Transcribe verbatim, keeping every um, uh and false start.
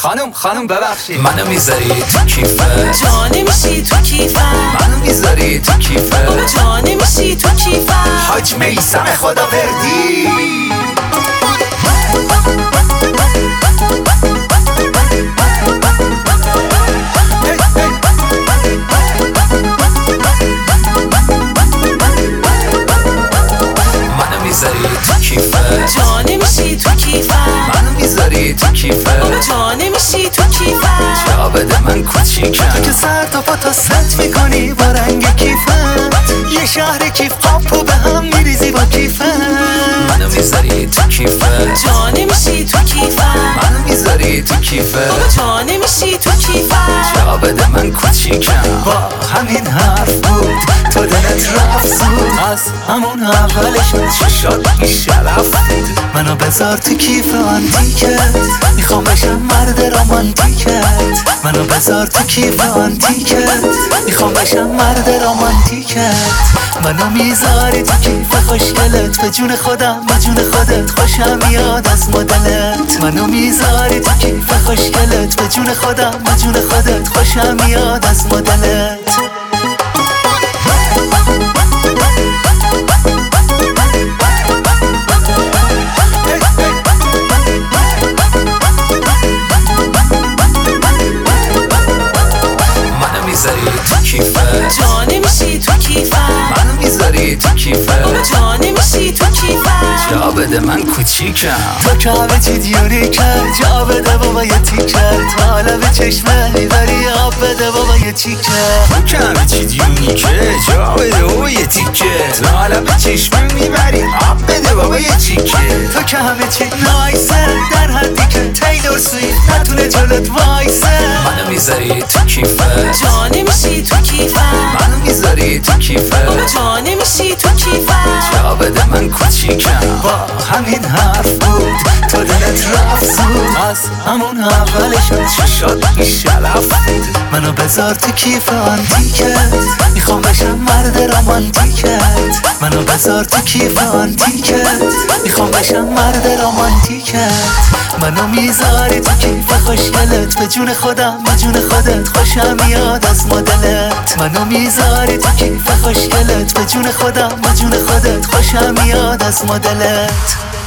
خانم خانم ببخشید، منو میذاری تو کیفه، جانه میشی تو کیفه، منو میذاری تو کیفه، جانه میشی تو کیفه. حاج میثم خداوردی. منو میذاری تو کیفه، جانه میشی تو کیفه، منو میذاری تو کیفه، جانه میشی تو کیفه. جا بده من کوچیکم، تو که سر تا پا تا ست میکنی با رنگ کیفت، یه شهر کیف قاپو به هم میریزی با کیفت. منو میذاری تو کیفه، جانه میشی تو کیفه، منو میذاری تو کیفه، جانه میشی تو کیفه. جا بده من کوچیکم. با همین حرف بود تو دلت رفت زود، از همون اولش چشات بی شرف بود. منو بذار تو کیف آنتیکت، میخوام بشم مرد رمانتیکت. منو بذار تو کیف آنتیکت، میخوام بشم مرد رمانتیکت. منو میذاری تو کیف خوشگلت، به جون خودم به جون خودت خوشم میاد از مدلت. منو میذاری تو کیف خوشگلت، به جون خودم به جون خودت خوشم میاد از مدلت. منو میذاری تو کیفه، جانه میشی تو کیفه، منو میذاری تو کیفه، جانه میشی تو کیفه. جا بده من کوچیکم. تو که همه چی دیونی کرد، جا بده بابا یه تیکت. حالا به چشمه میبری آب بده بابا یه تیکت. تو که همه چی دیونی که، جا بده بابا یه تیکت. حالا به چشمم میبری آب بده بابا یه تیکت. تو که همه چی نایسه، در حدی که تیلور سویفت نتونه جلوت وایسه. منو میذاری تو کیفه، جانه میشی تو کیفه، منو میذاری تو کیفه، جانه میشی تو کیفه. جا بده من کوچیکم. با همین حرف بود تو دلت رفت زود، از همون اولش چشات بی شرف بود. منو بذار تو کیف آنتیکت، میخوام بشم مرد رمانتیکت. منو بذار تو کیف آنتیکت، میخوام بشم مرد رمانتیکت. منو میذاری تو کیف خوشگلت، به جون خودم به جون خودت خوشم میاد از مدلت. منو میذاری تو کیف خوشگلت، به جون خودم به جون خودت خوشم میاد از مدلت.